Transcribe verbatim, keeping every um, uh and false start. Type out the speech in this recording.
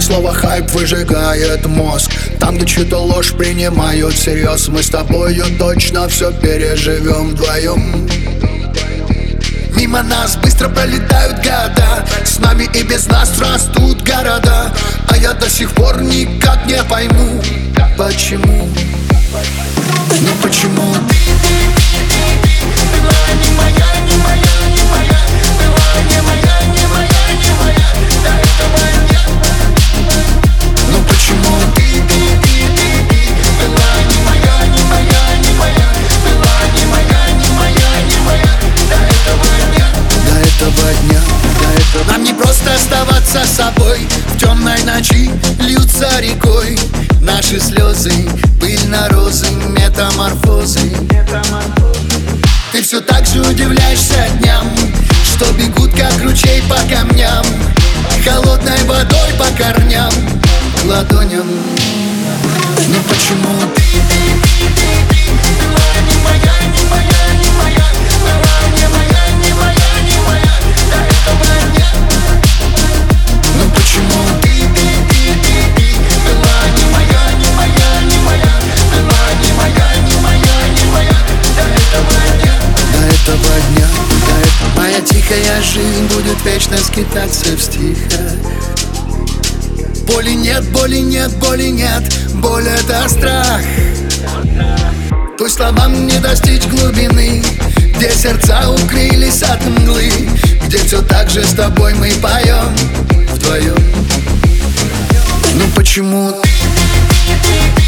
слово хайп выжигает мозг. Там, где чью-то ложь принимают всерьез, мы с тобою точно все переживем вдвоем. Мимо нас быстро пролетают года, с нами и без нас растут города. А я до сих пор никак не пойму, почему. Ну почему ты, ты, ты, ты, ты была не моя, не моя, не моя, была не моя, не моя, не моя, до этого нет. Ну почему ты, ты, ты, ты, ты была не моя, не моя, не моя, была не моя, не моя, не моя, до этого нет. До этого дня, до этого. Нам не просто оставаться собой, в темной ночи льются рекой наши слезы, пыль на розы, метаморфозы. Ты все так же удивляешься дням, что бегут как ручей по камням, холодной водой по корням, ладоням. Ну почему ты, ты, ты, ты, ты была не моя, не моя, не моя, была не моя, не моя, не моя, до этого нет. Ну почему ты, ты, ты, ты, ты была не моя, не моя, не моя, была не моя, не моя, не моя, до этого нет. До этого дня, до этого. Моя тихая жизнь будет вечно скитаться в стихах. Боли нет, боли нет, боли нет, боль — это страх. Пусть словам не достичь глубины, где сердца укрылись от мглы, где все так же с тобой мы поем вдвоем. Ну почему ты, ты, ты, ты